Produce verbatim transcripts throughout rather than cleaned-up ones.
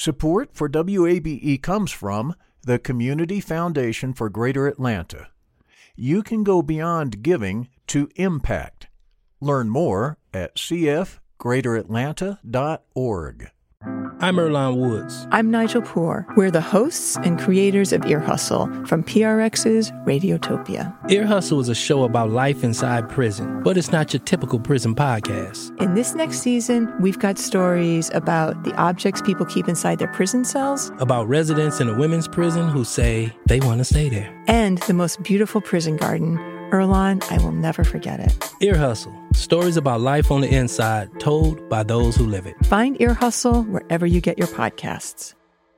Support for W A B E comes from the Community Foundation for Greater Atlanta. You can go beyond giving to impact. Learn more at c f greater atlanta dot org. I'm Earlonne Woods. I'm Nigel Poor. We're the hosts and creators of Ear Hustle from P R X's Radiotopia. Ear Hustle is a show about life inside prison, but it's not your typical prison podcast. In this next season, we've got stories about the objects people keep inside their prison cells, about residents in a women's prison who say they want to stay there, and the most beautiful prison garden. Earlonne, I will never forget it. Ear Hustle. Stories about life on the inside, told by those who live it. Find Ear Hustle wherever you get your podcasts.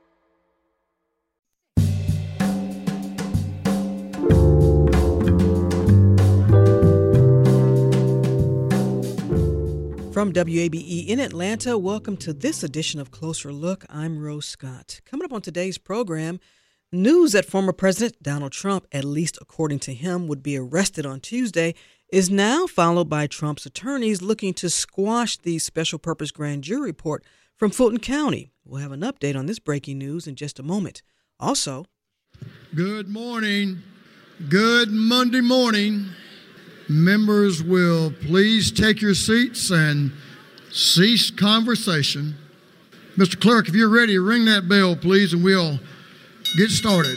From W A B E in Atlanta, welcome to this edition of Closer Look. I'm Rose Scott. Coming up on today's program, news that former President Donald Trump, at least according to him, would be arrested on Tuesday is now followed by Trump's attorneys looking to squash the special purpose grand jury report from Fulton County. We'll have an update on this breaking news in just a moment. Also, good morning. Good Monday morning. Members will please take your seats and cease conversation. Mister Clerk, if you're ready, ring that bell, please, and we'll get started.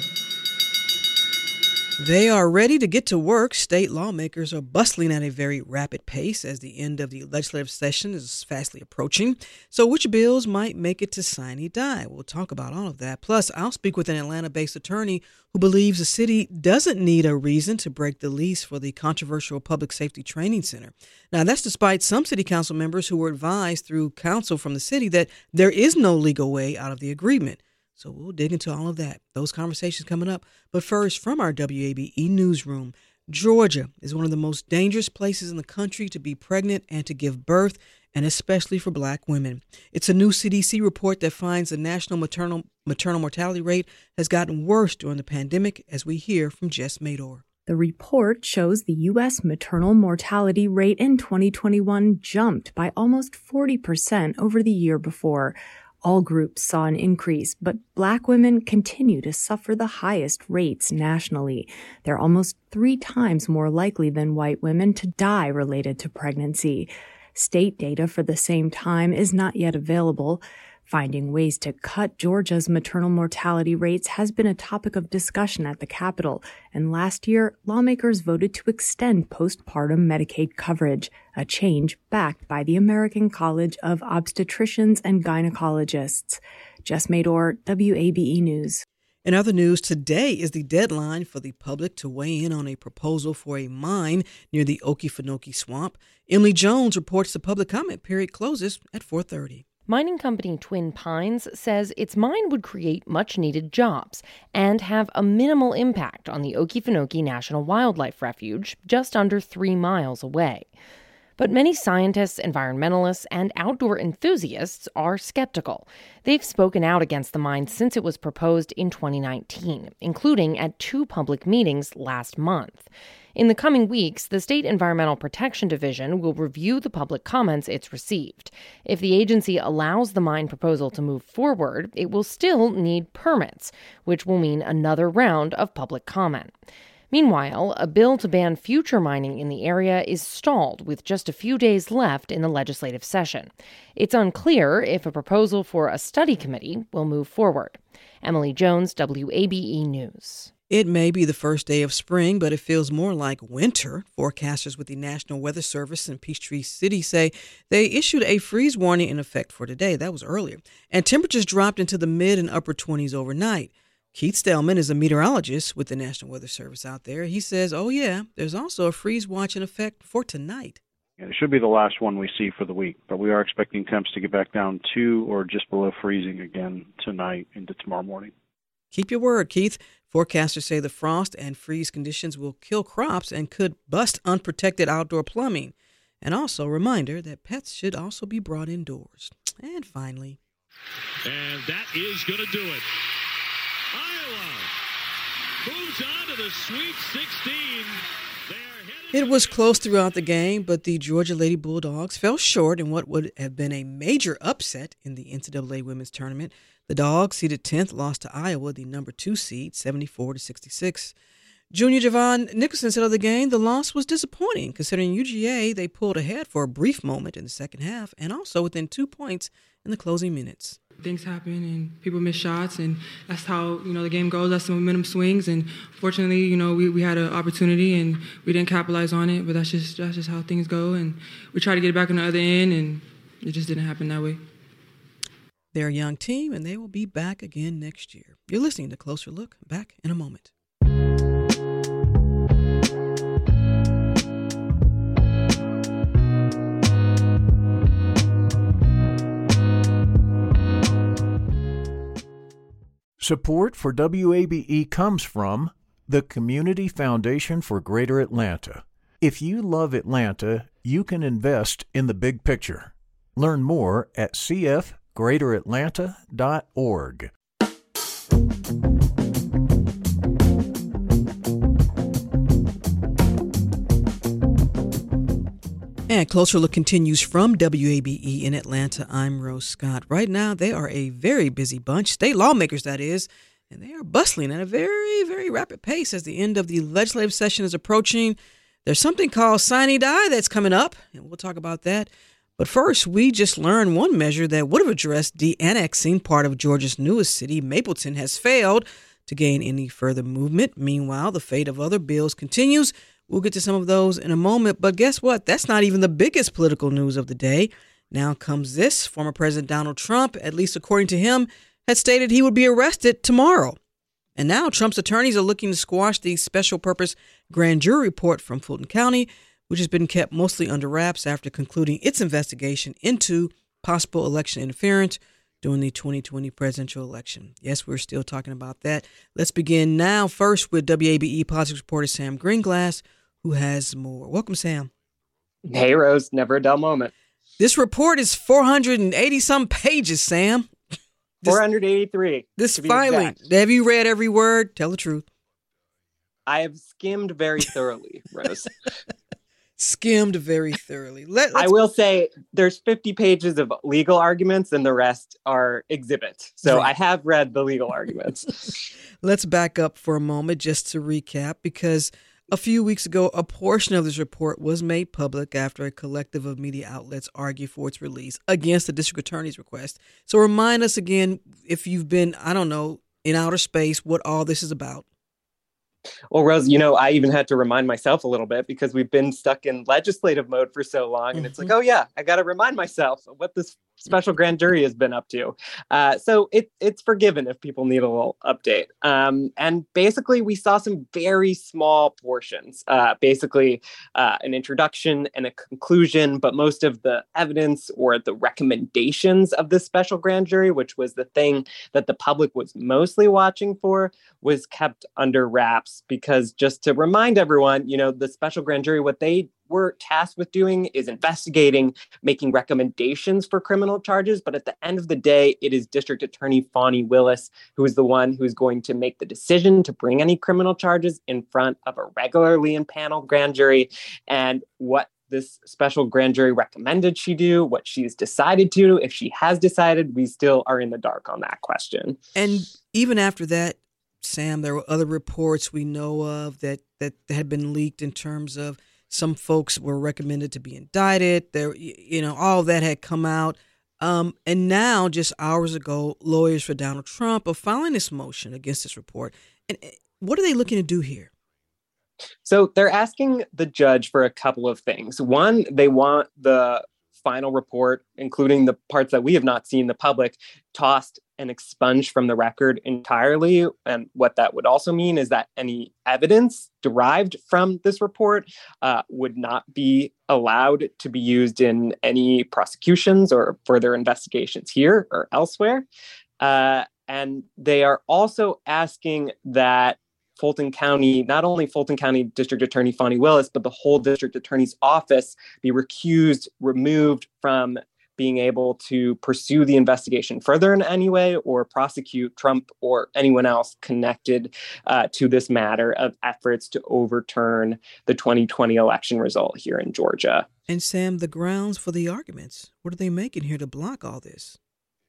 They are ready to get to work. State lawmakers are bustling at a very rapid pace as the end of the legislative session is fastly approaching. So which bills might make it to sine die? We'll talk about all of that. Plus, I'll speak with an Atlanta-based attorney who believes the city doesn't need a reason to break the lease for the controversial Public Safety Training Center. Now, that's despite some city council members who were advised through counsel from the city that there is no legal way out of the agreement. So we'll dig into all of that. Those conversations coming up. But first, from our W A B E newsroom, Georgia is one of the most dangerous places in the country to be pregnant and to give birth, and especially for black women. It's a new C D C report that finds the national maternal maternal mortality rate has gotten worse during the pandemic, as we hear from Jess Mador. The report shows the U S maternal mortality rate in twenty twenty-one jumped by almost forty percent over the year before. All groups saw an increase, but black women continue to suffer the highest rates nationally. They're almost three times more likely than white women to die related to pregnancy. State data for the same time is not yet available. Finding ways to cut Georgia's maternal mortality rates has been a topic of discussion at the Capitol, and last year, lawmakers voted to extend postpartum Medicaid coverage, a change backed by the American College of Obstetricians and Gynecologists. Jess Mador, W A B E News. In other news, today is the deadline for the public to weigh in on a proposal for a mine near the Okefenokee Swamp. Emily Jones reports the public comment period closes at four thirty. Mining company Twin Pines says its mine would create much-needed jobs and have a minimal impact on the Okefenokee National Wildlife Refuge, just under three miles away. But many scientists, environmentalists, and outdoor enthusiasts are skeptical. They've spoken out against the mine since it was proposed in twenty nineteen, including at two public meetings last month. In the coming weeks, the State Environmental Protection Division will review the public comments it's received. If the agency allows the mine proposal to move forward, it will still need permits, which will mean another round of public comment. Meanwhile, a bill to ban future mining in the area is stalled with just a few days left in the legislative session. It's unclear if a proposal for a study committee will move forward. Emily Jones, W A B E News. It may be the first day of spring, but it feels more like winter. Forecasters with the National Weather Service in Peachtree City say they issued a freeze warning in effect for today. That was earlier. And temperatures dropped into the mid and upper twenties overnight. Keith Stellman is a meteorologist with the National Weather Service out there. He says, oh, yeah, there's also a freeze watch in effect for tonight. It should be the last one we see for the week, but we are expecting temps to get back down to or just below freezing again tonight into tomorrow morning. Keep your word, Keith. Forecasters say the frost and freeze conditions will kill crops and could bust unprotected outdoor plumbing. And also a reminder that pets should also be brought indoors. And finally. And that is going to do it. Iowa moves on to the Sweet sixteen. They're It was close throughout the game, but the Georgia Lady Bulldogs fell short in what would have been a major upset in the N C double A Women's Tournament. The Dogs, seeded tenth, lost to Iowa, the number two seed, seventy-four to sixty-six. Junior Javon Nicholson said of the game, the loss was disappointing, considering U G A, they pulled ahead for a brief moment in the second half and also within two points in the closing minutes. Things happen and people miss shots, and that's how, you know, the game goes. That's the momentum swings, and fortunately, you know, we, we had an opportunity and we didn't capitalize on it, but that's just that's just how things go, and we try to get it back on the other end, and it just didn't happen that way. They're a young team, and they will be back again next year. You're listening to Closer Look. Back in a moment. Support for W A B E comes from the Community Foundation for Greater Atlanta. If you love Atlanta, you can invest in the big picture. Learn more at c f greater atlanta dot org. And Closer Look continues from W A B E in Atlanta. I'm Rose Scott. Right now, they are a very busy bunch, state lawmakers, that is, and they are bustling at a very, very rapid pace as the end of the legislative session is approaching. There's something called Sine Die that's coming up, and we'll talk about that. But first, we just learned one measure that would have addressed de-annexing part of Georgia's newest city, Mapleton, has failed to gain any further movement. Meanwhile, the fate of other bills continues. We'll get to some of those in a moment, but guess what? That's not even the biggest political news of the day. Now comes this. Former President Donald Trump, at least according to him, had stated he would be arrested tomorrow. And now Trump's attorneys are looking to squash the special purpose grand jury report from Fulton County, which has been kept mostly under wraps after concluding its investigation into possible election interference during the twenty twenty presidential election. Yes, we're still talking about that. Let's begin now first with W A B E politics reporter Sam Greenglass, who has more. Welcome, Sam. Hey, Rose. Never a dull moment. This report is four hundred eighty some pages, Sam. This, four hundred eighty-three. This filing. Exact. Have you read every word? Tell the truth. I have skimmed very thoroughly, Rose. Skimmed very thoroughly. Let, I will say there's fifty pages of legal arguments and the rest are exhibits. So right. I have read the legal arguments. Let's back up for a moment just to recap, because a few weeks ago, a portion of this report was made public after a collective of media outlets argued for its release against the district attorney's request. So remind us again, if you've been, I don't know, in outer space, what all this is about. Well, Rose, you know, I even had to remind myself a little bit because we've been stuck in legislative mode for so long. And mm-hmm. it's like, oh, yeah, I got to remind myself of what this special grand jury has been up to. Uh, so it, it's forgiven if people need a little update. Um, and basically, we saw some very small portions, uh, basically uh, an introduction and a conclusion. But most of the evidence or the recommendations of this special grand jury, which was the thing that the public was mostly watching for, was kept under wraps. Because just to remind everyone, you know, the special grand jury, what they were tasked with doing is investigating, making recommendations for criminal charges. But at the end of the day, it is District Attorney Fani Willis who is the one who's going to make the decision to bring any criminal charges in front of a regularly impaneled grand jury. And what this special grand jury recommended she do, what she's decided to do, if she has decided, we still are in the dark on that question. And even after that, Sam, there were other reports we know of that, that had been leaked in terms of some folks were recommended to be indicted. There, you know, all of that had come out. Um, and now, just hours ago, lawyers for Donald Trump are filing this motion against this report. And what are they looking to do here? So they're asking the judge for a couple of things. One, they want the final report, including the parts that we have not seen, the public, tossed and expunged from the record entirely. And what that would also mean is that any evidence derived from this report uh, would not be allowed to be used in any prosecutions or further investigations here or elsewhere. Uh, and they are also asking that Fulton County, not only Fulton County District Attorney Fani Willis, but the whole district attorney's office be recused, removed from being able to pursue the investigation further in any way or prosecute Trump or anyone else connected uh, to this matter of efforts to overturn the twenty twenty election result here in Georgia. And Sam, the grounds for the arguments, what are they making here to block all this?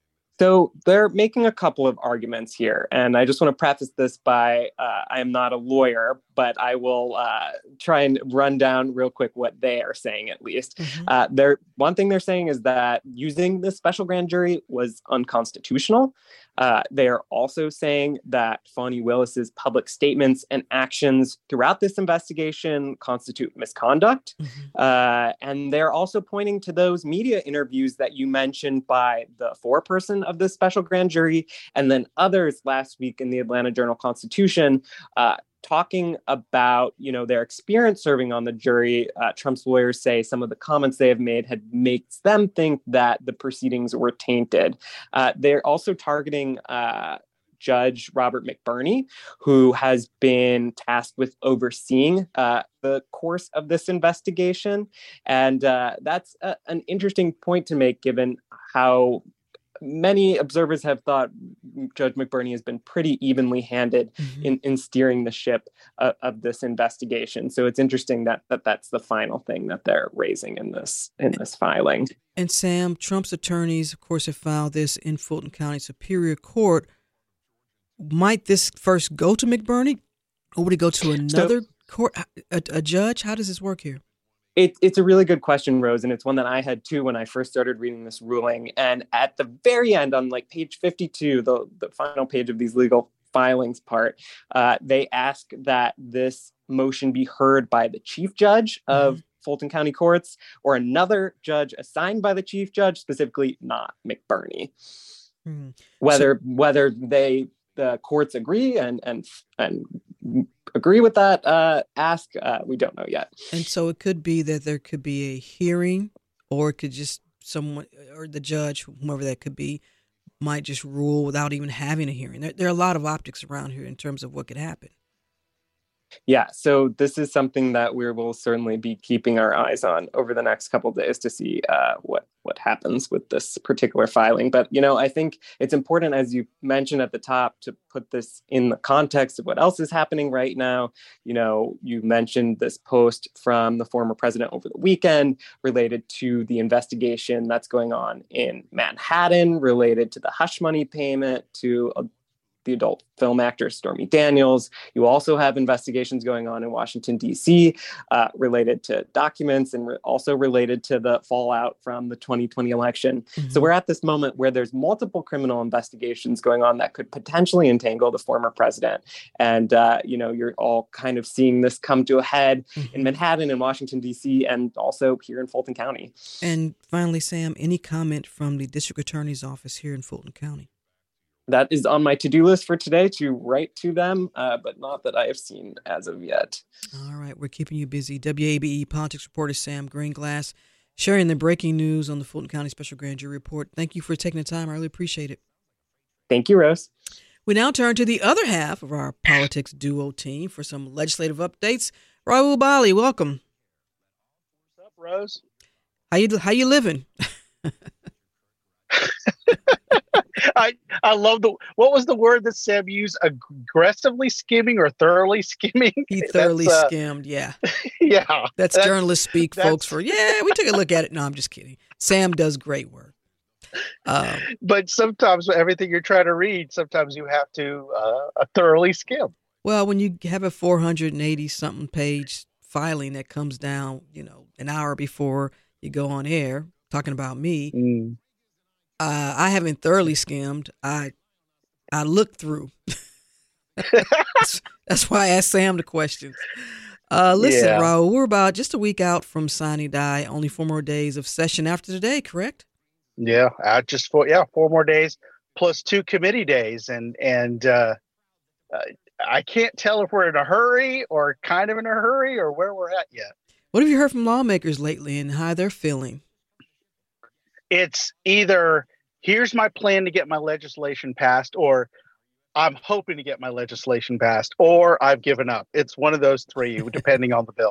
So they're making a couple of arguments here, and I just want to preface this by uh, I am not a lawyer, but I will uh, try and run down real quick what they are saying, at least. Mm-hmm. Uh, they're, one thing they're saying is that using this special grand jury was unconstitutional. Uh, they are also saying that Fani Willis's public statements and actions throughout this investigation constitute misconduct. Mm-hmm. Uh, and they're also pointing to those media interviews that you mentioned by the foreperson of this special grand jury, and then others last week in the Atlanta Journal-Constitution, uh, talking about, you know, their experience serving on the jury. Uh, Trump's lawyers say some of the comments they have made had makes them think that the proceedings were tainted. Uh, they're also targeting uh, Judge Robert McBurney, who has been tasked with overseeing uh, the course of this investigation. And uh, that's a, an interesting point to make, given how many observers have thought Judge McBurney has been pretty evenly handed mm-hmm. in, in steering the ship of, of this investigation. So it's interesting that, that that's the final thing that they're raising in this in this filing. And Sam, Trump's attorneys, of course, have filed this in Fulton County Superior Court. Might this first go to McBurney, or would it go to another so, court, a, a judge? How does this work here? It, it's a really good question, Rose, and it's one that I had too when I first started reading this ruling. And at the very end, on like page fifty-two, the, the final page of these legal filings part, uh, they ask that this motion be heard by the chief judge of mm-hmm. Fulton County Courts or another judge assigned by the chief judge, specifically not McBurney. Mm-hmm. Whether so- whether they the courts agree and and and agree with that uh, ask, uh, we don't know yet. And so it could be that there could be a hearing, or it could just someone, or the judge, whomever that could be, might just rule without even having a hearing. There, there are a lot of optics around here in terms of what could happen. Yeah, so this is something that we will certainly be keeping our eyes on over the next couple of days to see uh, what what happens with this particular filing. But, you know, I think it's important, as you mentioned at the top, to put this in the context of what else is happening right now. You know, you mentioned this post from the former president over the weekend related to the investigation that's going on in Manhattan, related to the hush money payment to a the adult film actor Stormy Daniels. You also have investigations going on in Washington, D C, uh, related to documents and re- also related to the fallout from the twenty twenty election. Mm-hmm. So we're at this moment where there's multiple criminal investigations going on that could potentially entangle the former president. And, uh, you know, you're all kind of seeing this come to a head mm-hmm. in Manhattan and Washington, D C, and also here in Fulton County. And finally, Sam, any comment from the district attorney's office here in Fulton County? That is on my to-do list for today to write to them, uh, but not that I have seen as of yet. All right. We're keeping you busy. W A B E politics reporter Sam Greenglass sharing the breaking news on the Fulton County Special Grand Jury Report. Thank you for taking the time. I really appreciate it. Thank you, Rose. We now turn to the other half of our politics duo team for some legislative updates. Rahul Bali, welcome. What's up, Rose? How you, how you living? I I love the what was the word that Sam used? Aggressively skimming or thoroughly skimming? He thoroughly uh, skimmed, yeah. Yeah. That's, that's journalist speak, folks, for yeah, we took a look at it. No, I'm just kidding. Sam does great work. Um, but sometimes everything you're trying to read, sometimes you have to uh, thoroughly skim. Well, when you have a four hundred eighty something page filing that comes down, you know, an hour before you go on air talking about me, mm. Uh, I haven't thoroughly skimmed. I I looked through. that's, that's why I asked Sam the questions. Uh, listen, yeah. Rahul, we're about just a week out from sine die. Only four more days of session after today, correct? Yeah, uh, just four. Yeah, four more days plus two committee days, and and uh, uh, I can't tell if we're in a hurry or kind of in a hurry or where we're at yet. What have you heard from lawmakers lately and how they're feeling? It's either here's my plan to get my legislation passed, or I'm hoping to get my legislation passed, or I've given up. It's one of those three, depending on the bill.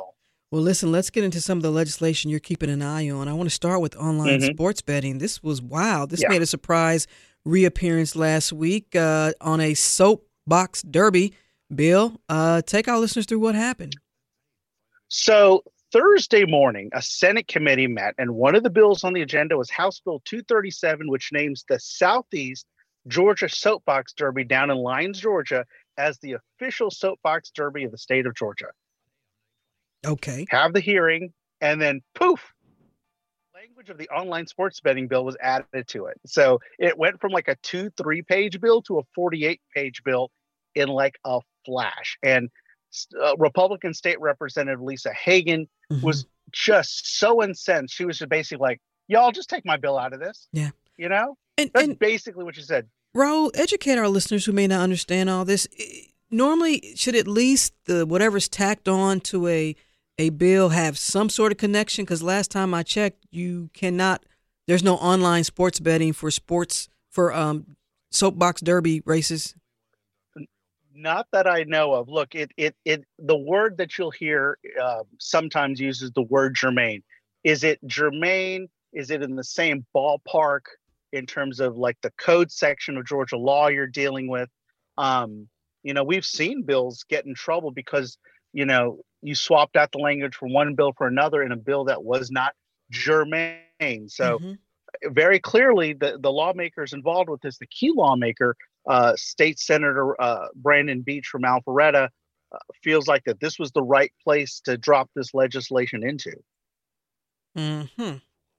Well, listen, let's get into some of the legislation you're keeping an eye on. I want to start with online Mhm. sports betting. This was wild. This Yeah. made a surprise reappearance last week uh, on a soapbox derby. Bill, uh, take our listeners through what happened. So Thursday morning, a Senate committee met, and one of the bills on the agenda was House Bill two thirty-seven, which names the Southeast Georgia Soapbox Derby down in Lyons, Georgia, as the official soapbox derby of the state of Georgia. Okay. Have the hearing, and then poof, language of the online sports betting bill was added to it. So it went from like a two, three page bill to a forty-eight page bill in like a flash. And uh, Republican State Representative Lisa Hagan Mhm. was just so incensed. She was just basically like, y'all just take my bill out of this. Yeah. You know, And, that's and basically what she said. Raul, educate our listeners who may not understand all this. I- Normally, should at least the whatever's tacked on to a a bill have some sort of connection? Because last time I checked, you cannot. There's no online sports betting for sports for um soapbox derby races. Not that I know of. Look, it it it the word that you'll hear uh, sometimes uses the word germane. Is it germane? Is it in the same ballpark in terms of like the code section of Georgia law you're dealing with? Um, you know, we've seen bills get in trouble because, you know, you swapped out the language from one bill for another in a bill that was not germane. So Mhm. very clearly the, the lawmakers involved with this, the key lawmaker, uh, State Senator uh, Brandon Beach from Alpharetta, uh, feels like that this was the right place to drop this legislation into. Hmm.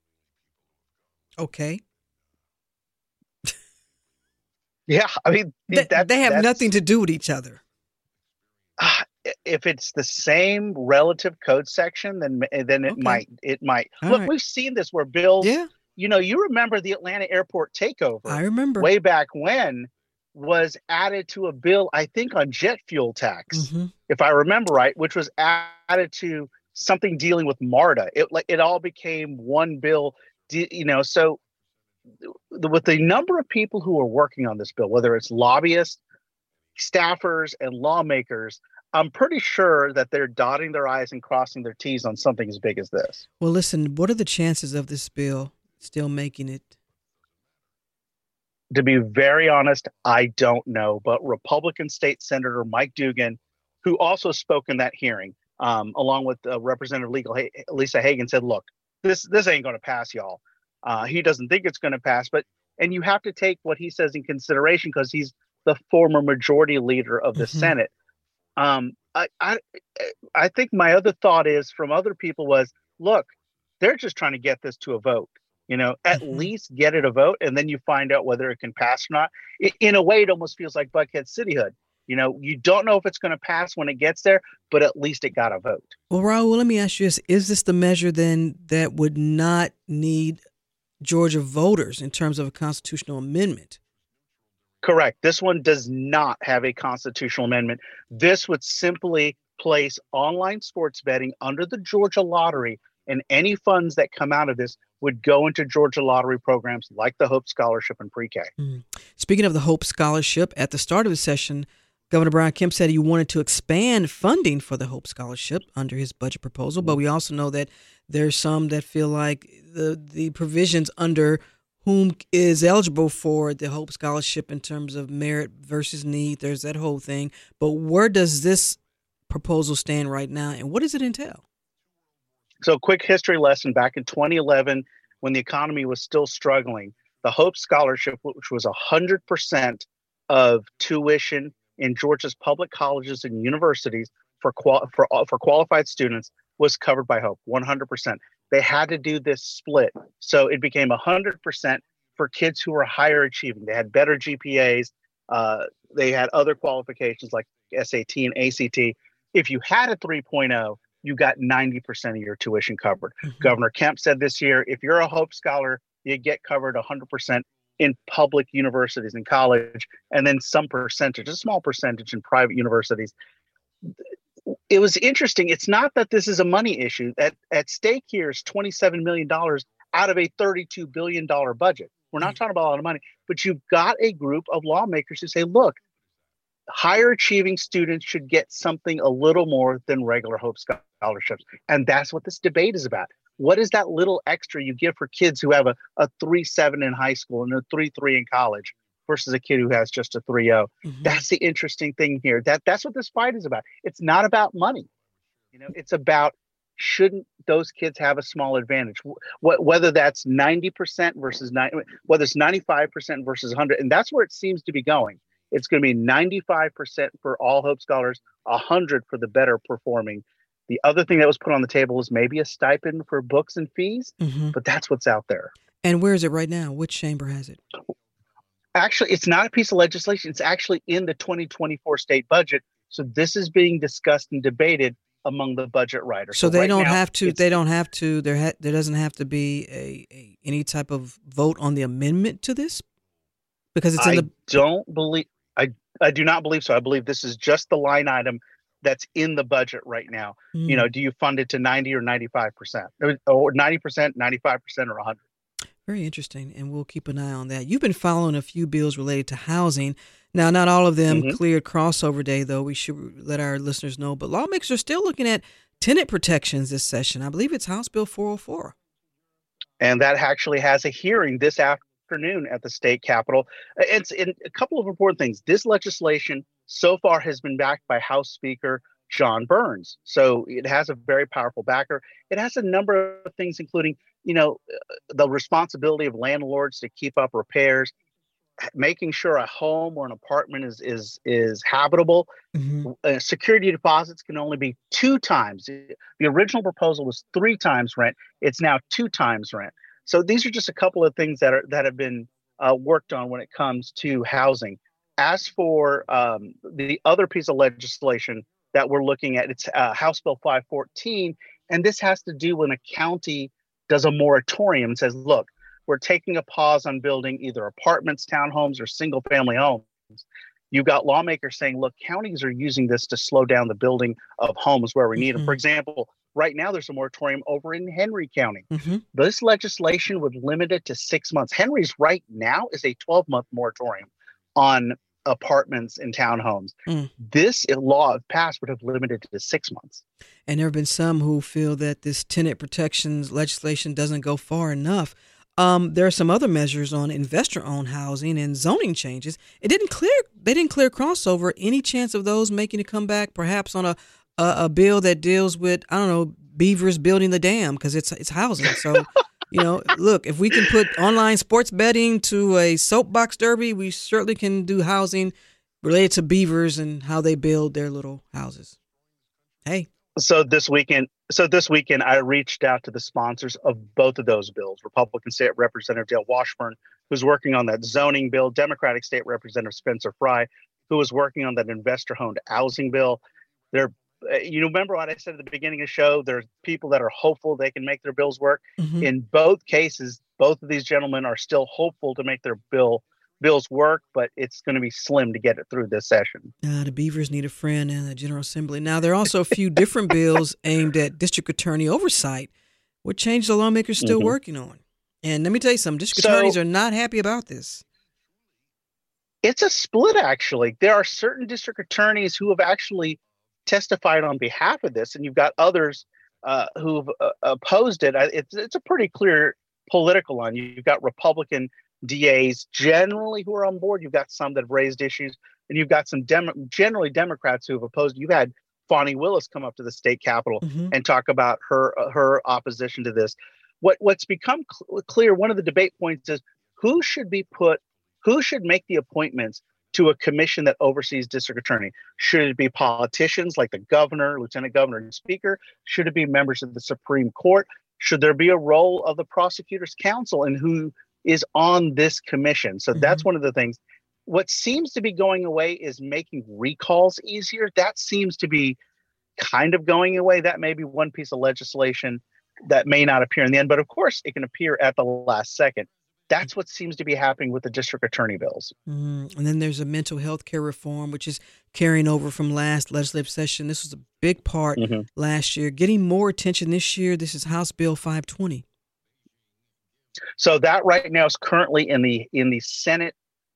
Okay. Yeah, I mean, They, that, they have that's- nothing to do with each other. ah, if it's the same relative code section, then then it Okay. might it might All look. right. We've seen this where bills. Yeah, You know, you remember the Atlanta airport takeover I remember. way back when was added to a bill, I think, on jet fuel tax, Mhm. if I remember right, which was added to something dealing with MARTA. It like it all became one bill. de- You know, so the, with the number of people who are working on this bill, whether it's lobbyists, staffers, and lawmakers, I'm pretty sure that they're dotting their I's and crossing their T's on something as big as this. Well, listen, what are the chances of this bill still making it? To be very honest, I don't know. But Republican State Senator Mike Dugan, who also spoke in that hearing, um, along with uh, Representative Legal ha- Lisa Hagan, said, "Look, this this ain't going to pass, y'all." Uh, he doesn't think it's going to pass, but and you have to take what he says in consideration because he's the former majority leader of the Mhm. Senate. Um, I, I I think my other thought is from other people was, look, they're just trying to get this to a vote. You know, at Mhm. least get it a vote, and then you find out whether it can pass or not. I in a way, it almost feels like Buckhead Cityhood. You know, you don't know if it's going to pass when it gets there, but at least it got a vote. Well, Raul, let me ask you this. Is this the measure then that would not need Georgia voters in terms of a constitutional amendment? Correct. This one does not have a constitutional amendment. This would simply place online sports betting under the Georgia Lottery, and any funds that come out of this would go into Georgia Lottery programs like the Hope Scholarship and Pre-K. Mm. Speaking of the Hope Scholarship, at the start of the session, Governor Brian Kemp said he wanted to expand funding for the Hope Scholarship under his budget proposal, but we also know that there's some that feel like the the provisions under whom is eligible for the Hope Scholarship in terms of merit versus need, there's that whole thing. But where does this proposal stand right now, and what does it entail? So, quick history lesson. Back in twenty eleven, when the economy was still struggling, the Hope Scholarship, which was one hundred percent of tuition in Georgia's public colleges and universities for qual- for for qualified students, was covered by Hope, one hundred percent. They had to do this split, so it became one hundred percent for kids who were higher achieving. They had better G P As. Uh, they had other qualifications like S A T and A C T. If you had a three point oh, you got ninety percent of your tuition covered. Mm-hmm. Governor Kemp said this year, if you're a Hope Scholar, you get covered one hundred percent in public universities and college, and then some percentage, a small percentage in private universities. It was interesting. It's not that this is a money issue. At, at stake here is twenty-seven million dollars out of a thirty-two billion dollars budget. We're not talking about a lot of money, but you've got a group of lawmakers who say, look, higher achieving students should get something a little more than regular Hope scholarships. And that's what this debate is about. What is that little extra you give for kids who have a, a three seven in high school and a three three in college versus a kid who has just a three oh? Mm-hmm. That's the interesting thing here. That That's what this fight is about. It's not about money. You know, it's about, shouldn't those kids have a small advantage? Wh- whether that's ninety percent versus nine, whether it's ninety-five percent versus one hundred, and that's where it seems to be going. It's going to be ninety-five percent for all Hope Scholars, one hundred for the better performing. The other thing that was put on the table is maybe a stipend for books and fees, mm-hmm. but that's what's out there. And where is it right now? Which chamber has it? Actually, it's not a piece of legislation. It's actually in the twenty twenty-four state budget. So this is being discussed and debated among the budget writers. So, so they right don't now, have to. They don't have to. There, ha- there doesn't have to be a, a any type of vote on the amendment to this, because it's in I the. Don't believe. I I do not believe so. I believe this is just the line item that's in the budget right now. Mm. You know, do you fund it to ninety or ninety-five percent, or ninety percent, ninety-five percent, or one hundred? Very interesting, and we'll keep an eye on that. You've been following a few bills related to housing. Now, not all of them mm-hmm. cleared crossover day, though. We should let our listeners know. But lawmakers are still looking at tenant protections this session. I believe it's House Bill four oh four. And that actually has a hearing this afternoon at the state capitol. It's in a couple of important things. This legislation so far has been backed by House Speaker John Burns. So it has a very powerful backer. It has a number of things, including, you know, the responsibility of landlords to keep up repairs, making sure a home or an apartment is is is habitable. Mm-hmm. Uh, security deposits can only be two times. The original proposal was three times rent. It's now two times rent. So these are just a couple of things that are that have been uh, worked on when it comes to housing. As for um, the other piece of legislation that we're looking at, it's uh, House Bill five fourteen, and this has to do when a county does a moratorium and says, look, we're taking a pause on building either apartments, townhomes, or single-family homes. You've got lawmakers saying, look, counties are using this to slow down the building of homes where we need mm-hmm. them. For example, right now there's a moratorium over in Henry County. Mm-hmm. This legislation would limit it to six months. Henry's right now is a twelve-month moratorium on apartments and townhomes. Mm. This law, if passed, would have limited it to six months. And there have been some who feel that this tenant protections legislation doesn't go far enough. Um, there are some other measures on investor-owned housing and zoning changes. It didn't clear. They didn't clear crossover. Any chance of those making a comeback, perhaps on a a, a bill that deals with, I don't know, beavers building the dam, because it's it's housing. So, you know, look, if we can put online sports betting to a soapbox derby, we certainly can do housing related to beavers and how they build their little houses. Hey. So this weekend, so this weekend, I reached out to the sponsors of both of those bills. Republican State Representative Dale Washburn, who's working on that zoning bill, Democratic State Representative Spencer Fry, who was working on that investor-owned housing bill. They're, you remember what I said at the beginning of the show? There's people that are hopeful they can make their bills work. Mm-hmm. In both cases, both of these gentlemen are still hopeful to make their bill bills work, but it's going to be slim to get it through this session. Uh, the Beavers need a friend in the General Assembly. Now, there are also a few different bills aimed at district attorney oversight. What change the lawmakers still mm-hmm. working on? And let me tell you something, district so, attorneys are not happy about this. It's a split, actually. There are certain district attorneys who have actually testified on behalf of this, and you've got others uh, who've uh, opposed it. It's, it's a pretty clear political line. You've got Republican D As generally who are on board. You've got some that have raised issues, and you've got some Demo- generally Democrats who have opposed. You've had Fani Willis come up to the state capitol mm-hmm. and talk about her uh, her opposition to this. What what's become cl- clear, one of the debate points is who should be put, who should make the appointments to a commission that oversees district attorney. Should it be politicians like the governor, lieutenant governor, and speaker? Should it be members of the Supreme Court? Should there be a role of the prosecutor's counsel in who is on this commission? So mm-hmm. that's one of the things. What seems to be going away is making recalls easier. That seems to be kind of going away. That may be one piece of legislation that may not appear in the end, but of course it can appear at the last second. That's what seems to be happening with the district attorney bills. Mm, and then there's a mental health care reform, which is carrying over from last legislative session. This was a big part mm-hmm. last year, getting more attention this year. This is House Bill five twenty. So that right now is currently in the in the Senate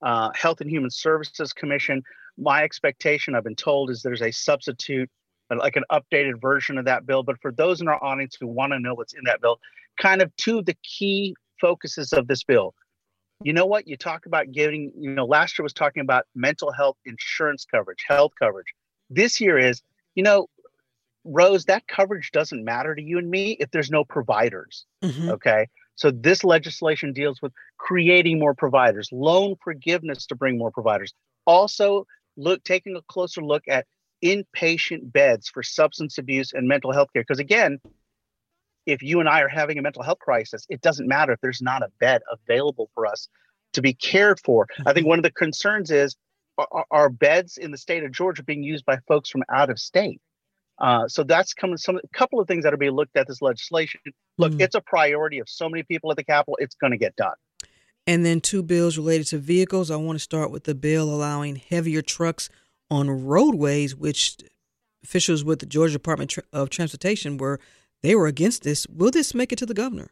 Uh, Health and Human Services Commission, my expectation, I've been told, is there's a substitute, like an updated version of that bill. But for those in our audience who want to know what's in that bill, kind of two of the key focuses of this bill. You know what? You talk about getting, you know, last year was talking about mental health insurance coverage, health coverage. This year is, you know, Rose, that coverage doesn't matter to you and me if there's no providers. Mm-hmm. Okay. So this legislation deals with creating more providers, loan forgiveness to bring more providers. Also, look, taking a closer look at inpatient beds for substance abuse and mental health care. Because again, if you and I are having a mental health crisis, it doesn't matter if there's not a bed available for us to be cared for. Mm-hmm. I think one of the concerns is, are, are beds in the state of Georgia being used by folks from out of state? Uh, so that's coming. Some a couple of things that are being looked at this legislation. Look, mm. it's a priority of so many people at the Capitol. It's going to get done. And then two bills related to vehicles. I want to start with the bill allowing heavier trucks on roadways, which officials with the Georgia Department of Transportation were they were against this. Will this make it to the governor?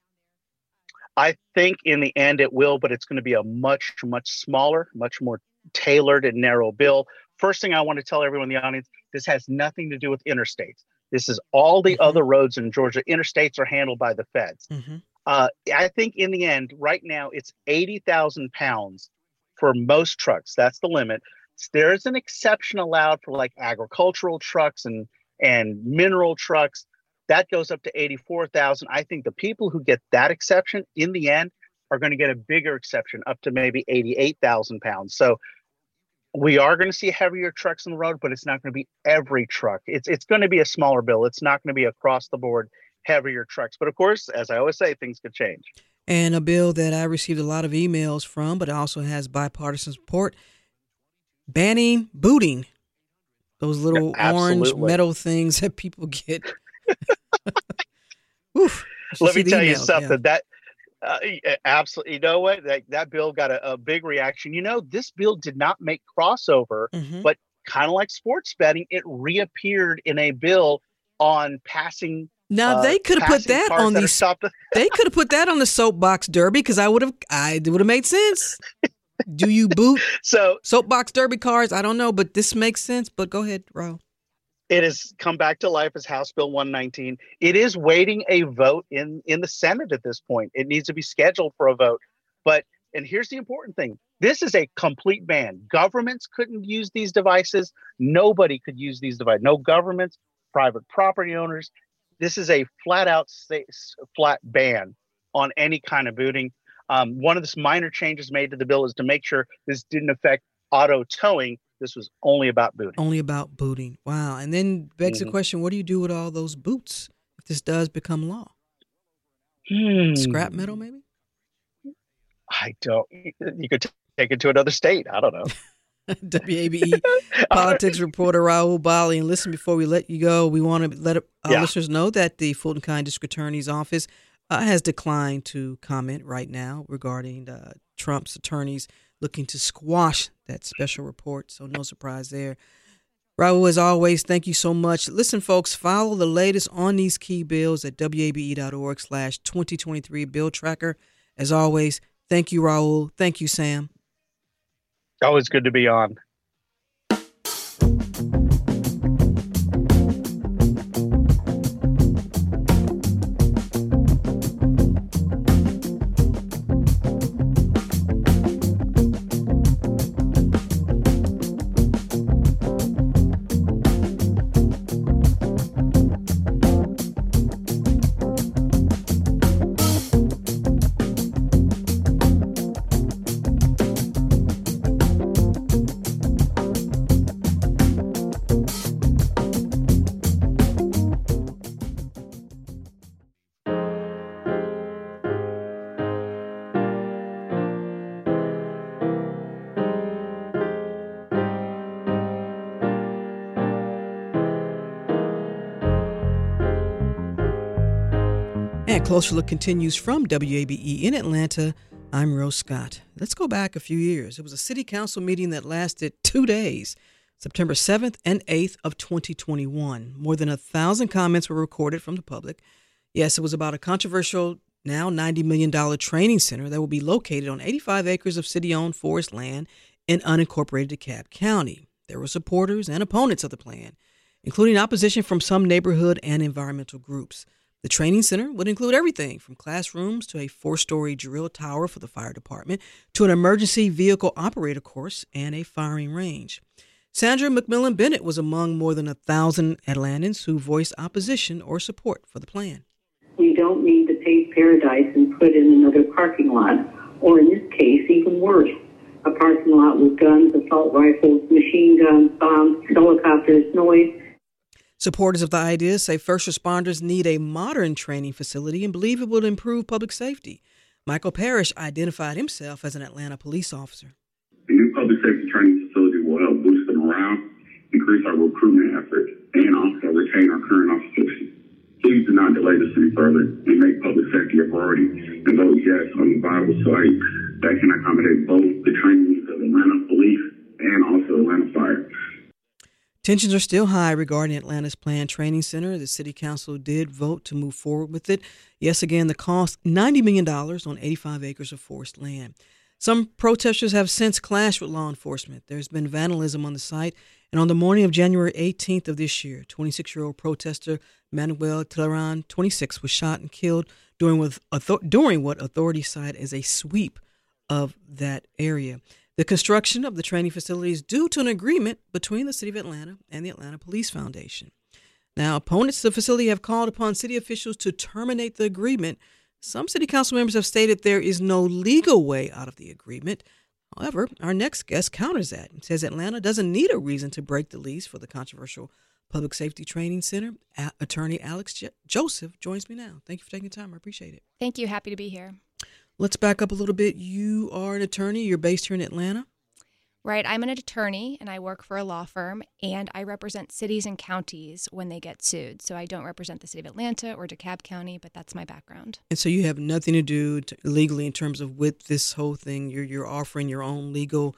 I think in the end it will, but it's going to be a much, much smaller, much more tailored and narrow bill. First thing I want to tell everyone in the audience, this has nothing to do with interstates. This is all the mm-hmm. other roads in Georgia. Interstates are handled by the feds. Mm-hmm. Uh, I think in the end, right now, it's eighty thousand pounds for most trucks. That's the limit. There is an exception allowed for like agricultural trucks and, and mineral trucks. That goes up to eighty-four thousand. I think the people who get that exception in the end are going to get a bigger exception up to maybe eighty-eight thousand pounds. So we are going to see heavier trucks on the road, but it's not going to be every truck. It's it's going to be a smaller bill. It's not going to be across the board heavier trucks. But of course, as I always say, things could change. And a bill that I received a lot of emails from, but also has bipartisan support, banning booting. Those little yeah, orange metal things that people get. Oof, Let me tell email. you something. Yeah. That uh, absolutely, you know what? That, that bill got a, a big reaction. You know, this bill did not make crossover, mm-hmm. but kind of like sports betting, it reappeared in a bill on passing. Now uh, they could have put that on the. That they could have put that on the soapbox derby because I would have. I would have made sense. Do you boot so soapbox derby cars? I don't know, but this makes sense. But go ahead, Ro. It has come back to life as House Bill one nineteen. It is waiting a vote in, in the Senate at this point. It needs to be scheduled for a vote. But, and here's the important thing. This is a complete ban. Governments couldn't use these devices. Nobody could use these devices. No governments, private property owners. This is a flat out flat ban on any kind of booting. Um, one of the minor changes made to the bill is to make sure this didn't affect auto towing. This was only about booting. Only about booting. Wow. And then begs mm-hmm. the question, what do you do with all those boots if this does become law? Hmm. Scrap metal, maybe? I don't. You could t- take it to another state. I don't know. W A B E politics reporter Rahul Bali. And listen, before we let you go, we want to let our yeah. listeners know that the Fulton County District Attorney's Office uh, has declined to comment right now regarding uh, Trump's attorneys looking to squash that special report. So no surprise there. Rahul, as always, thank you so much. Listen, folks, follow the latest on these key bills at W A B E dot org slash twenty twenty-three bill tracker. As always, thank you, Rahul. Thank you, Sam. Always good to be on. Closer Look continues from W A B E in Atlanta. I'm Rose Scott. Let's go back a few years. It was a city council meeting that lasted two days, September seventh and eighth of twenty twenty-one. More than a thousand comments were recorded from the public. Yes, it was about a controversial now ninety million dollars training center that will be located on eighty-five acres of city-owned forest land in unincorporated DeKalb County. There were supporters and opponents of the plan, including opposition from some neighborhood and environmental groups. The training center would include everything from classrooms to a four-story drill tower for the fire department to an emergency vehicle operator course and a firing range. Sandra McMillan Bennett was among more than a thousand Atlantans who voiced opposition or support for the plan. We don't need to pave paradise and put in another parking lot, or in this case, even worse, a parking lot with guns, assault rifles, machine guns, bombs, helicopters, noise. Supporters of the idea say first responders need a modern training facility and believe it will improve public safety. Michael Parrish identified himself as an Atlanta police officer. The new public safety training facility will help boost the morale, increase our recruitment efforts, and also retain our current officers. Please do not delay this any further and make public safety a priority and vote yes on the viable site that can accommodate both the training needs of Atlanta Police and also Atlanta Fire. Tensions are still high regarding Atlanta's planned training center. The city council did vote to move forward with it. Yes, again, the cost, ninety million dollars on eighty-five acres of forest land. Some protesters have since clashed with law enforcement. There's been vandalism on the site. And on the morning of January eighteenth of this year, twenty-six-year-old protester Manuel Teleran, twenty-six, was shot and killed during, with, during what authorities cite as a sweep of that area. The construction of the training facility is due to an agreement between the City of Atlanta and the Atlanta Police Foundation. Now, opponents of the facility have called upon city officials to terminate the agreement. Some city council members have stated there is no legal way out of the agreement. However, our next guest counters that and says Atlanta doesn't need a reason to break the lease for the controversial Public Safety Training Center. A- Attorney Alex J- Joseph joins me now. Thank you for taking the time. I appreciate it. Thank you. Happy to be here. Let's back up a little bit. You are an attorney. You're based here in Atlanta. Right. I'm an attorney, and I work for a law firm, and I represent cities and counties when they get sued. So I don't represent the city of Atlanta or DeKalb County, but that's my background. And so you have nothing to do to, legally in terms of with this whole thing. You're you're offering your own legal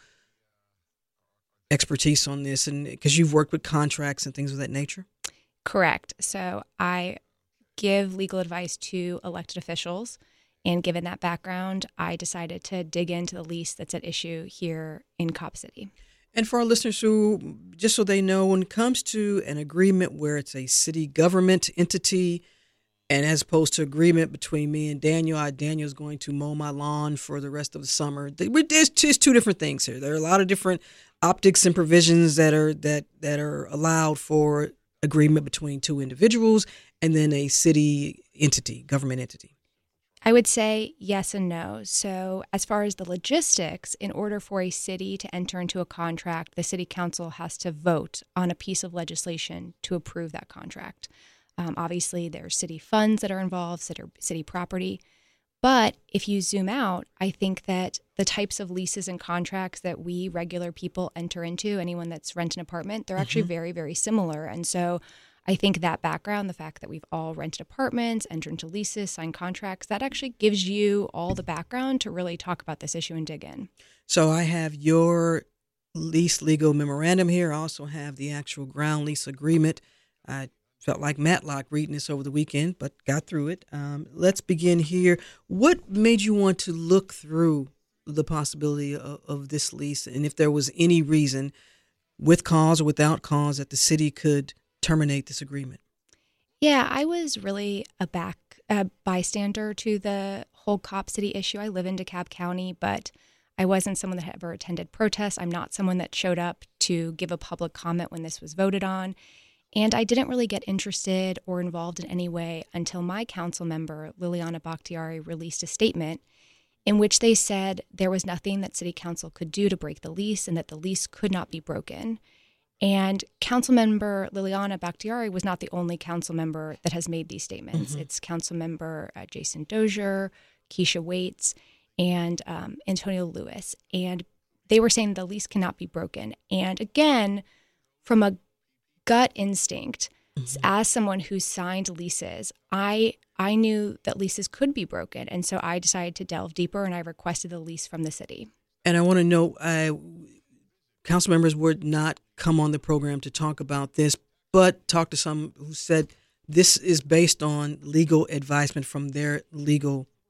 expertise on this, and because you've worked with contracts and things of that nature. Correct. So I give legal advice to elected officials. And given that background, I decided to dig into the lease that's at issue here in Cobb City. And for our listeners who, just so they know, when it comes to an agreement where it's a city government entity, and as opposed to agreement between me and Daniel, I, Daniel's going to mow my lawn for the rest of the summer. There's just two different things here. There are a lot of different optics and provisions that are that that are allowed for agreement between two individuals and then a city entity, government entity. I would say yes and no. So as far as the logistics, in order for a city to enter into a contract, the city council has to vote on a piece of legislation to approve that contract. Um, obviously, there's city funds that are involved, city property. But if you zoom out, I think that the types of leases and contracts that we regular people enter into, anyone that's renting an apartment, they're mm-hmm. actually very, very similar. And so I think that background, the fact that we've all rented apartments, entered into leases, signed contracts, that actually gives you all the background to really talk about this issue and dig in. So I have your lease legal memorandum here. I also have the actual ground lease agreement. I felt like Matlock reading this over the weekend, but got through it. Um, let's begin here. What made you want to look through the possibility of, of this lease, and if there was any reason, with cause or without cause, that the city could terminate this agreement? Yeah, I was really a back a bystander to the whole Cobb City issue. I live in DeKalb County, but I wasn't someone that had ever attended protests. I'm not someone that showed up to give a public comment when this was voted on. And I didn't really get interested or involved in any way until my council member, Liliana Bakhtiari, released a statement in which they said there was nothing that city council could do to break the lease and that the lease could not be broken. And council member Liliana Bakhtiari was not the only council member that has made these statements. Mm-hmm. It's council member uh, Jason Dozier, Keisha Waits, and um, Antonio Lewis. And they were saying the lease cannot be broken. And again, from a gut instinct, mm-hmm. as someone who signed leases, I I knew that leases could be broken. And so I decided to delve deeper, and I requested the lease from the city. And I want to know, uh, council members would not come on the program to talk about this, but talk to some who said this is based on legal advisement from their legal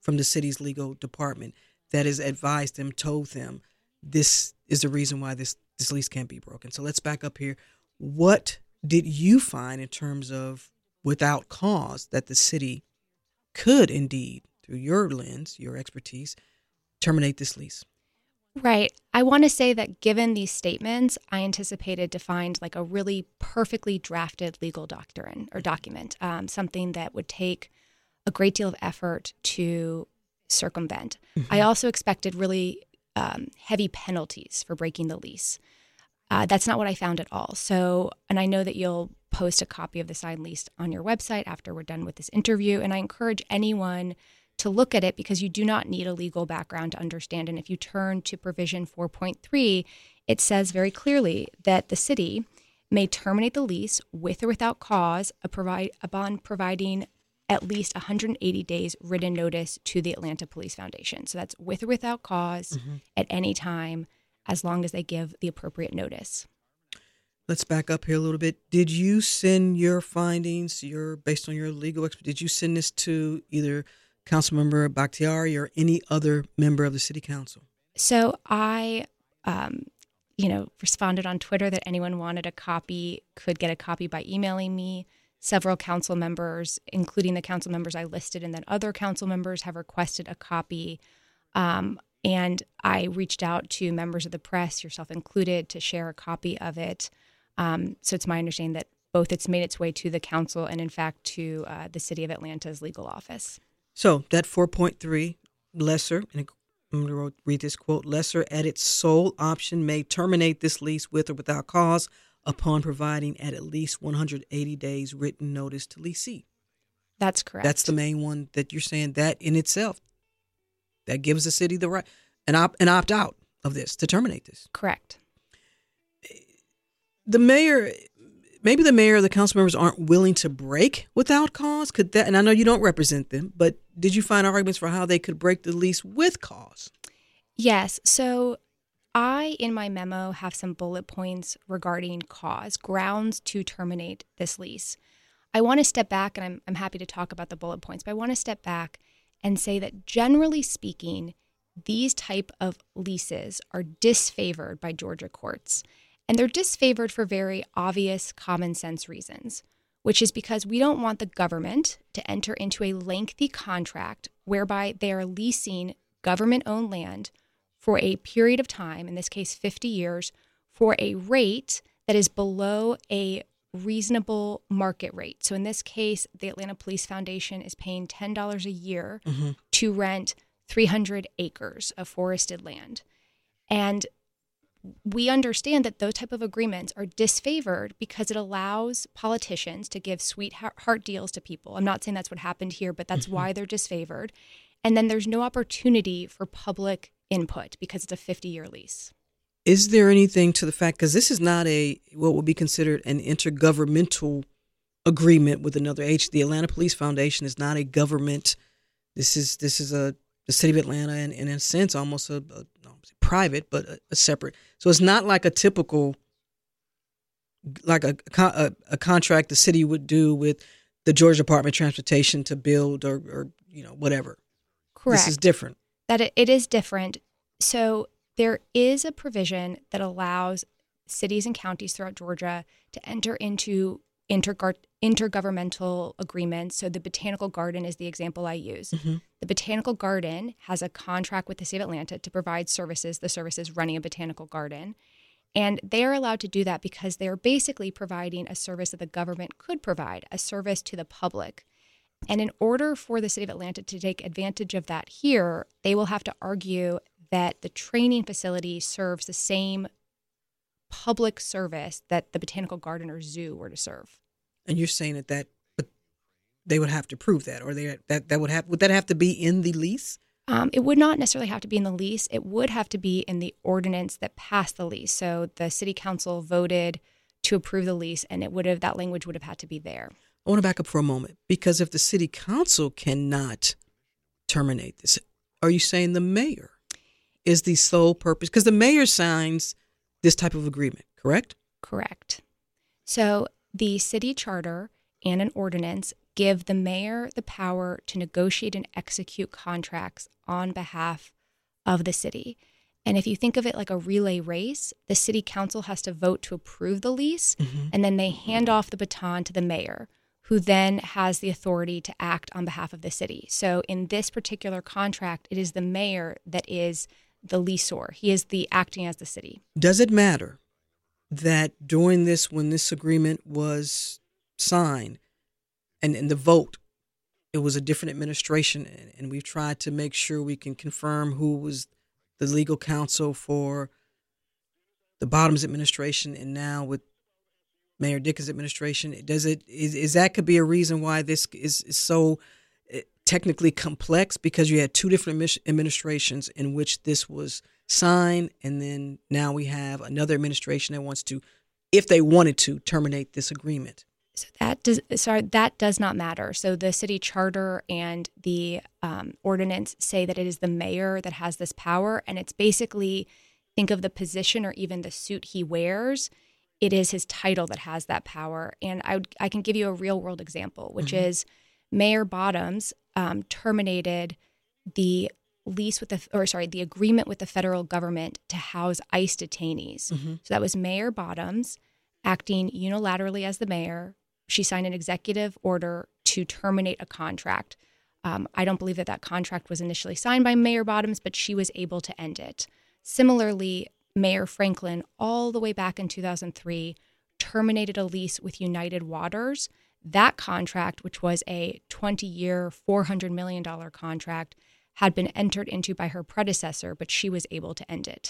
from the city's legal department that has advised them, told them this is the reason why this, this lease can't be broken. So let's back up here. What did you find in terms of without cause that the city could indeed, through your lens, your expertise, terminate this lease? Right. I want to say that given these statements, I anticipated to find like a really perfectly drafted legal doctrine or document, um, something that would take a great deal of effort to circumvent. Mm-hmm. I also expected really um, heavy penalties for breaking the lease. Uh, that's not what I found at all. So, and I know that you'll post a copy of the signed lease on your website after we're done with this interview. And I encourage anyone to look at it because you do not need a legal background to understand. And if you turn to provision four point three, it says very clearly that the city may terminate the lease with or without cause provide, upon providing at least one hundred eighty days written notice to the Atlanta Police Foundation. So that's with or without cause mm-hmm. at any time, as long as they give the appropriate notice. Let's back up here a little bit. Did you send your findings, your based on your legal expert, did you send this to either Councilmember Bakhtiari or any other member of the city council? So I, um, you know, responded on Twitter that anyone wanted a copy could get a copy by emailing me. Several council members, including the council members I listed, and then other council members have requested a copy. Um, and I reached out to members of the press, yourself included, to share a copy of it. Um, so it's my understanding that both it's made its way to the council and, in fact, to uh, the City of Atlanta's legal office. So that four point three, lesser, and I'm going to read this quote, lesser at its sole option may terminate this lease with or without cause upon providing at at least one hundred eighty days written notice to leasee. That's correct. That's the main one that you're saying that in itself, that gives the city the right, an, op, an opt-out of this, to terminate this. Correct. The mayor, maybe the mayor or the council members aren't willing to break without cause. Could that, and I know you don't represent them, but did you find arguments for how they could break the lease with cause? Yes. So I, in my memo, have some bullet points regarding cause, grounds to terminate this lease. I want to step back, and I'm, I'm happy to talk about the bullet points, but I want to step back and say that generally speaking, these type of leases are disfavored by Georgia courts. And they're disfavored for very obvious common sense reasons, which is because we don't want the government to enter into a lengthy contract whereby they are leasing government-owned land for a period of time, in this case fifty years, for a rate that is below a reasonable market rate. So in this case, the Atlanta Police Foundation is paying ten dollars a year mm-hmm. to rent three hundred acres of forested land. And we understand that those type of agreements are disfavored because it allows politicians to give sweetheart deals to people. I'm not saying that's what happened here, but that's mm-hmm. why they're disfavored. And then there's no opportunity for public input because it's a fifty-year lease. Is there anything to the fact, because this is not a what would be considered an intergovernmental agreement with another agency. The Atlanta Police Foundation is not a government. This is this is a the city of Atlanta, and, and in a sense, almost a, a no, private, but a, a separate. So it's not like a typical, like a, a a contract the city would do with the Georgia Department of Transportation to build or, or you know whatever. Correct. This is different. That it, it is different. So there is a provision that allows cities and counties throughout Georgia to enter into intergar- intergovernmental agreements. So the Botanical Garden is the example I use. Mm-hmm. The Botanical Garden has a contract with the City of Atlanta to provide services, the services running a botanical garden. And they are allowed to do that because they are basically providing a service that the government could provide, a service to the public. And in order for the City of Atlanta to take advantage of that here, they will have to argue that the training facility serves the same public service that the Botanical Garden or zoo were to serve. And you're saying that that but they would have to prove that, or they that that would have would that have to be in the lease? Um, it would not necessarily have to be in the lease. It would have to be in the ordinance that passed the lease. So the city council voted to approve the lease, and it would have that language would have had to be there. I want to back up for a moment, because if the city council cannot terminate this, are you saying the mayor is the sole purpose? Because the mayor signs this type of agreement, correct? Correct. So the city charter and an ordinance give the mayor the power to negotiate and execute contracts on behalf of the city. And if you think of it like a relay race, the city council has to vote to approve the lease, mm-hmm. and then they hand off the baton to the mayor, who then has the authority to act on behalf of the city. So in this particular contract, it is the mayor that is the leaseor. He is the acting as the city. Does it matter that during this, when this agreement was signed and, and the vote, it was a different administration, and, and we've tried to make sure we can confirm who was the legal counsel for the Bottoms administration, and now with Mayor Dickens' administration, does it is, is that could be a reason why this is, is so technically complex, because you had two different administrations in which this was signed, and then now we have another administration that wants to, if they wanted to, terminate this agreement. So that does sorry that does not matter. So the city charter and the um, ordinance say that it is the mayor that has this power, and it's basically, think of the position or even the suit he wears. It is his title that has that power. And I would, I can give you a real world example, which mm-hmm. is Mayor Bottoms um, terminated the lease with the or sorry the agreement with the federal government to house ICE detainees. Mm-hmm. So that was Mayor Bottoms acting unilaterally as the mayor. She signed an executive order to terminate a contract. Um, I don't believe that that contract was initially signed by Mayor Bottoms, but she was able to end it. Similarly, Mayor Franklin, all the way back in two thousand three, terminated a lease with United Waters. That contract, which was a twenty-year, four hundred million dollars contract, had been entered into by her predecessor, but she was able to end it.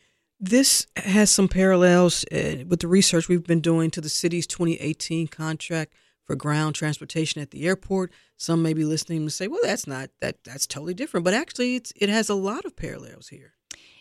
This has some parallels uh, with the research we've been doing to the city's twenty eighteen contract for ground transportation at the airport. Some may be listening and say, well, that's not, that that's totally different. But actually, it's, it has a lot of parallels here.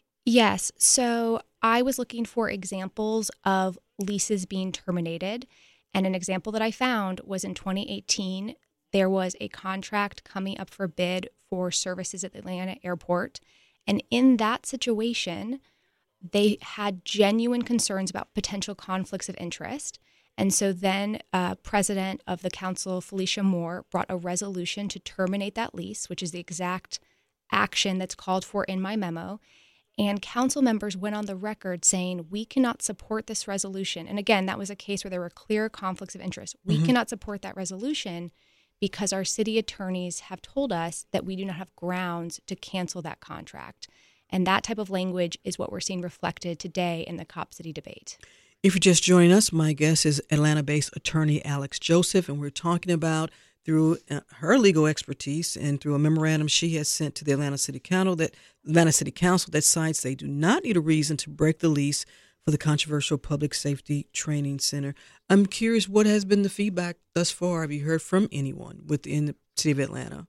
Yes. So I was looking for examples of leases being terminated. And an example that I found was in twenty eighteen, there was a contract coming up for bid for services at the Atlanta airport. And in that situation, they had genuine concerns about potential conflicts of interest. And so then uh, President of the Council, Felicia Moore, brought a resolution to terminate that lease, which is the exact action that's called for in my memo. And council members went on the record saying, we cannot support this resolution. And again, that was a case where there were clear conflicts of interest. We mm-hmm. cannot support that resolution because our city attorneys have told us that we do not have grounds to cancel that contract. And that type of language is what we're seeing reflected today in the Cop City debate. If you're just joining us, my guest is Atlanta-based attorney Alex Joseph, and we're talking about, through her legal expertise and through a memorandum she has sent to the Atlanta City Council that Atlanta City Council that cites they do not need a reason to break the lease for the controversial Public Safety Training Center. I'm curious, what has been the feedback thus far? Have you heard from anyone within the city of Atlanta?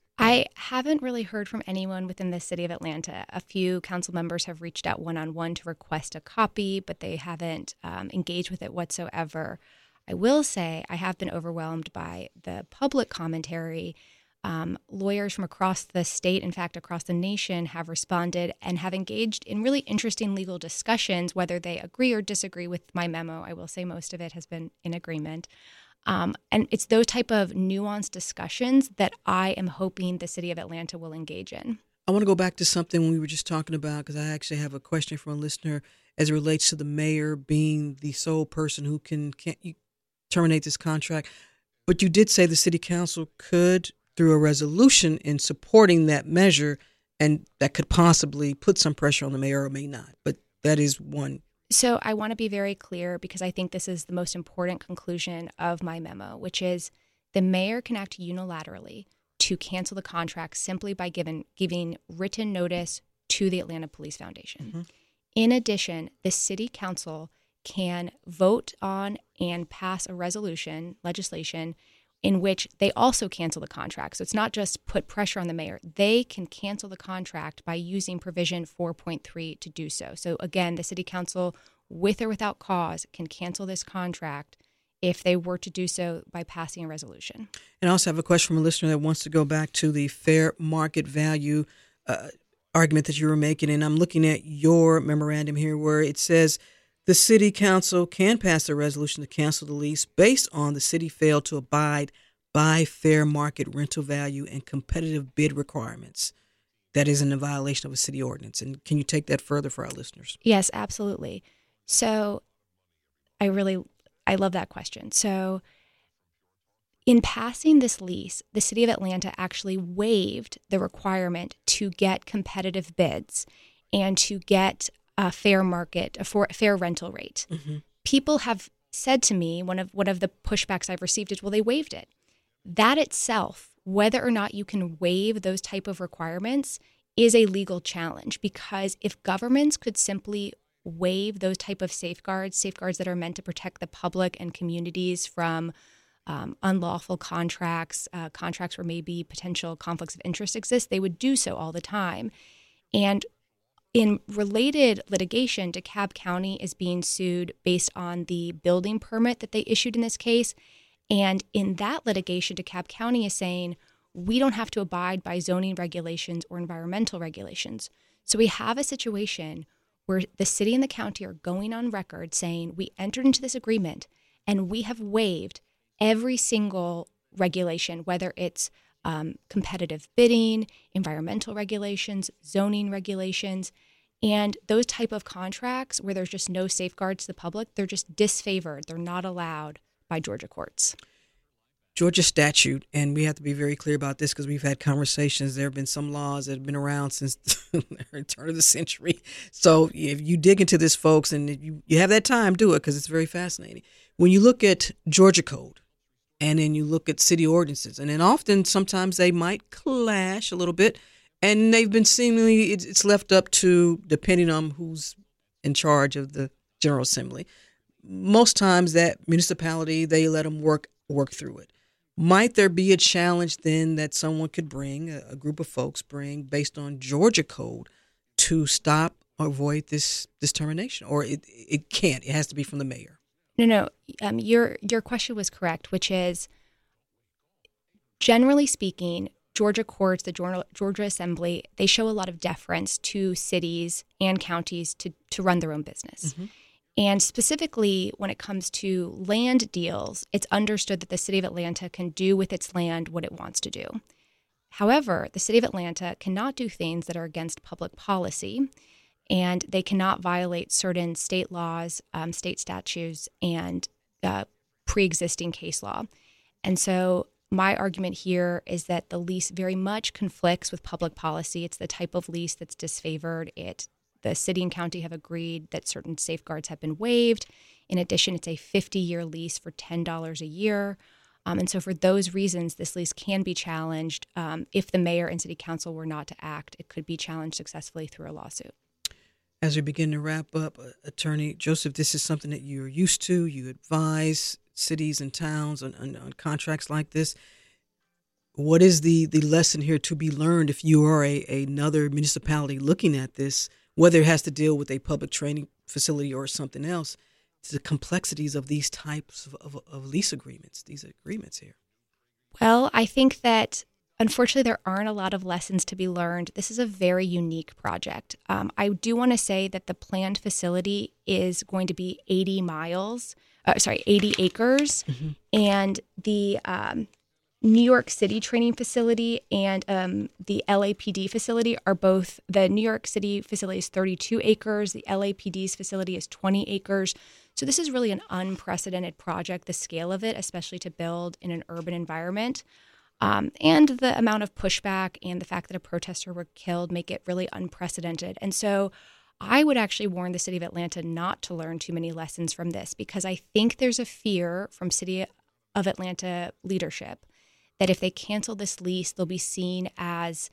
I haven't really heard from anyone within the city of Atlanta. A few council members have reached out one-on-one to request a copy, but they haven't um, engaged with it whatsoever. I will say I have been overwhelmed by the public commentary. Um, lawyers from across the state, in fact, across the nation, have responded and have engaged in really interesting legal discussions, whether they agree or disagree with my memo. I will say most of it has been in agreement. Um, and it's those type of nuanced discussions that I am hoping the city of Atlanta will engage in. I want to go back to something we were just talking about, because I actually have a question from a listener as it relates to the mayor being the sole person who can can't you terminate this contract. But you did say the city council could, through a resolution, in supporting that measure, and that could possibly put some pressure on the mayor or may not. But that is one. So I want to be very clear, because I think this is the most important conclusion of my memo, which is the mayor can act unilaterally to cancel the contract simply by given, giving written notice to the Atlanta Police Foundation. Mm-hmm. In addition, the city council can vote on and pass a resolution, legislation, in which they also cancel the contract. So it's not just put pressure on the mayor. They can cancel the contract by using provision four point three to do so. So again, the city council, with or without cause, can cancel this contract if they were to do so by passing a resolution. And I also have a question from a listener that wants to go back to the fair market value uh, argument that you were making. And I'm looking at your memorandum here where it says the city council can pass a resolution to cancel the lease based on the city failed to abide by fair market rental value and competitive bid requirements. That is in a violation of a city ordinance. And can you take that further for our listeners? Yes, absolutely. So I really, I love that question. So in passing this lease, the city of Atlanta actually waived the requirement to get competitive bids and to get a fair market, a for, fair rental rate. Mm-hmm. People have said to me, one of one of the pushbacks I've received is, well, they waived it. That itself, whether or not you can waive those type of requirements, is a legal challenge, because if governments could simply waive those type of safeguards, safeguards that are meant to protect the public and communities from um, unlawful contracts, uh, contracts where maybe potential conflicts of interest exist, they would do so all the time. And in related litigation, DeKalb County is being sued based on the building permit that they issued in this case. And in that litigation, DeKalb County is saying, we don't have to abide by zoning regulations or environmental regulations. So we have a situation where the city and the county are going on record saying, we entered into this agreement and we have waived every single regulation, whether it's um, competitive bidding, environmental regulations, zoning regulations, and those type of contracts where there's just no safeguards to the public, they're just disfavored. They're not allowed by Georgia courts. Georgia statute, and we have to be very clear about this because we've had conversations. There have been some laws that have been around since the turn of the century. So if you dig into this, folks, and if you, you have that time, do it because it's very fascinating. When you look at Georgia code and then you look at city ordinances, and then often sometimes they might clash a little bit, and they've been seemingly, it's left up to, depending on who's in charge of the General Assembly. Most times that municipality, they let them work work through it. Might there be a challenge then that someone could bring, a, a group of folks bring, based on Georgia code to stop or avoid this, this termination? Or it it can't. It has to be from the mayor. No, no. Um, your your question was correct, which is, generally speaking, Georgia courts, the Georgia, Georgia Assembly, they show a lot of deference to cities and counties to, to run their own business. Mm-hmm. And specifically, when it comes to land deals, it's understood that the city of Atlanta can do with its land what it wants to do. However, the city of Atlanta cannot do things that are against public policy, and they cannot violate certain state laws, um, state statutes, and uh, pre-existing case law. And so my argument here is that the lease very much conflicts with public policy. It's the type of lease that's disfavored. It The city and county have agreed that certain safeguards have been waived. In addition, it's a fifty-year lease for ten dollars a year. Um, and so for those reasons, this lease can be challenged. Um, if the mayor and city council were not to act, it could be challenged successfully through a lawsuit. As we begin to wrap up, uh, Attorney Joseph, this is something that you're used to. You advise cities and towns on, on, on contracts like this. What is the, the lesson here to be learned if you are a, another municipality looking at this, whether it has to deal with a public training facility or something else? It's the complexities of these types of, of, of lease agreements, these agreements here. Well, I think that unfortunately there aren't a lot of lessons to be learned. This is a very unique project. Um, I do want to say that the planned facility is going to be eighty miles, uh, sorry, eighty acres, mm-hmm. and the um, New York City training facility and um, the L A P D facility are both, the New York City facility is thirty-two acres, the L A P D's facility is twenty acres. So this is really an unprecedented project, the scale of it, especially to build in an urban environment. Um, and the amount of pushback and the fact that a protester were killed make it really unprecedented. And so I would actually warn the city of Atlanta not to learn too many lessons from this, because I think there's a fear from city of Atlanta leadership that if they cancel this lease, they'll be seen as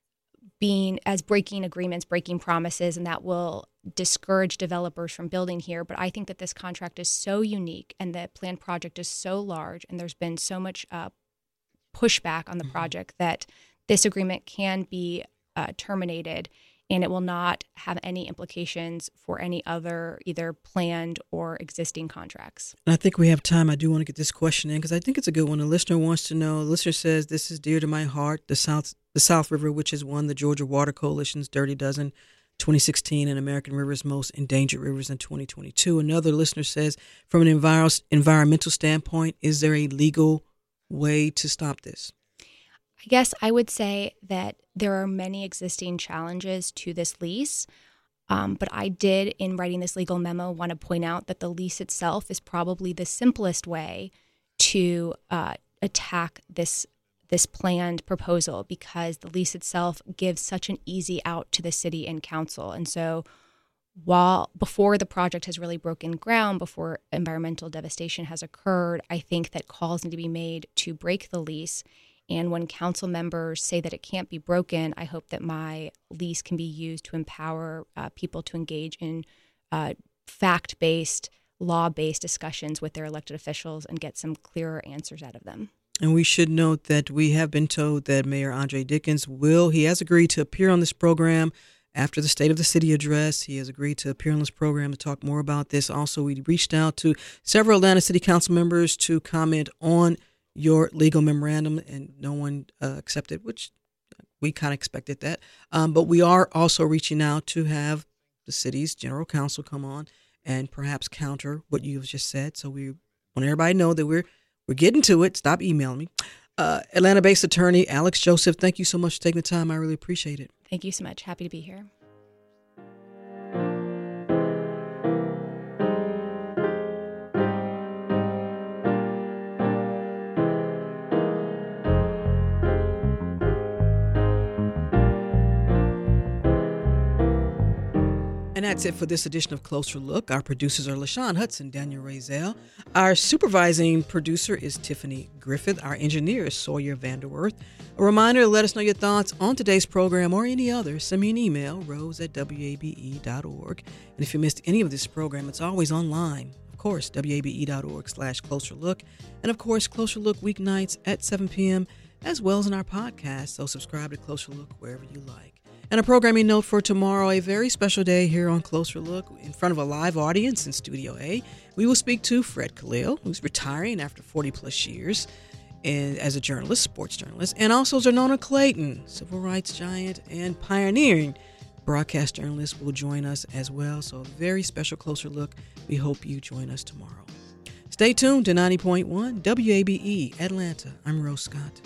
being as breaking agreements, breaking promises, and that will discourage developers from building here. But I think that this contract is so unique and the planned project is so large, and there's been so much uh, pushback on the mm-hmm. project that this agreement can be uh, terminated, and it will not have any implications for any other either planned or existing contracts. And I think we have time. I do want to get this question in because I think it's a good one. A listener wants to know, a listener says, this is dear to my heart, the South the South River, which has won the Georgia Water Coalition's Dirty Dozen twenty sixteen and American River's Most Endangered Rivers in twenty twenty-two. Another listener says, from an envir- environmental standpoint, is there a legal way to stop this? I guess I would say that there are many existing challenges to this lease. Um, but I did, in writing this legal memo, want to point out that the lease itself is probably the simplest way to uh, attack this this planned proposal, because the lease itself gives such an easy out to the city and council. And so while before the project has really broken ground, before environmental devastation has occurred, I think that calls need to be made to break the lease. And when council members say that it can't be broken, I hope that my lease can be used to empower uh, people to engage in uh, fact-based, law-based discussions with their elected officials and get some clearer answers out of them. And we should note that we have been told that Mayor Andre Dickens will, he has agreed to appear on this program after the State of the City address. He has agreed to appear on this program to talk more about this. Also, we reached out to several Atlanta City Council members to comment on your legal memorandum, and no one uh, accepted, which we kind of expected that. Um, but we are also reaching out to have the city's general counsel come on and perhaps counter what you've just said. So we want everybody to know that we're we're getting to it. Stop emailing me. Uh, Atlanta-based attorney Alex Joseph, thank you so much for taking the time. I really appreciate it. Thank you so much. Happy to be here. And that's it for this edition of Closer Look. Our producers are LaShawn Hudson, Daniel Razel. Our supervising producer is Tiffany Griffith. Our engineer is Sawyer Vanderworth. A reminder to let us know your thoughts on today's program or any other. Send me an email, rose at w a b e dot org. And if you missed any of this program, it's always online. Of course, w a b e dot org slash Closer Look. And of course, Closer Look weeknights at seven p.m. as well as in our podcast. So subscribe to Closer Look wherever you like. And a programming note for tomorrow, a very special day here on Closer Look in front of a live audience in Studio A. We will speak to Fred Khalil, who's retiring after forty plus years and as a journalist, sports journalist, and also Zernona Clayton, civil rights giant and pioneering broadcast journalist, will join us as well. So a very special Closer Look. We hope you join us tomorrow. Stay tuned to ninety point one W A B E Atlanta. I'm Rose Scott.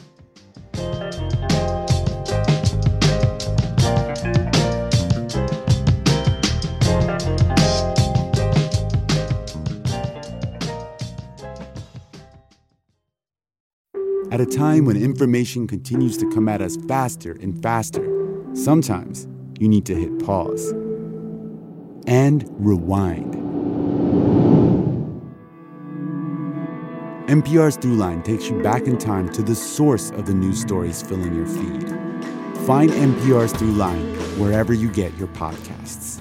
At a time when information continues to come at us faster and faster, sometimes you need to hit pause and rewind. N P R's Throughline takes you back in time to the source of the news stories filling your feed. Find N P R's Throughline wherever you get your podcasts.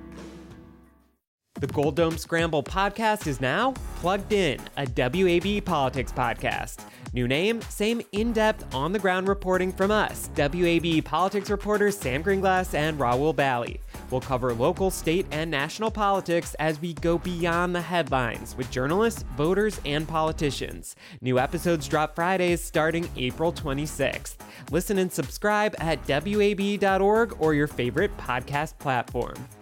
The Gold Dome Scramble podcast is now Plugged In, a W A B E politics podcast. New name, same in-depth, on-the-ground reporting from us, W A B E politics reporters Sam Greenglass and Raul Bally. We'll cover local, state, and national politics as we go beyond the headlines with journalists, voters, and politicians. New episodes drop Fridays starting April twenty-sixth. Listen and subscribe at w a b e dot org or your favorite podcast platform.